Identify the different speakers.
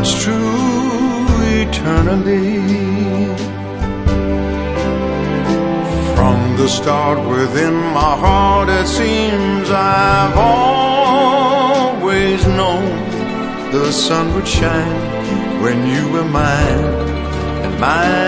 Speaker 1: that's true eternally. From the start within my heart, it seems I've always known the sun would shine when you were mine and mine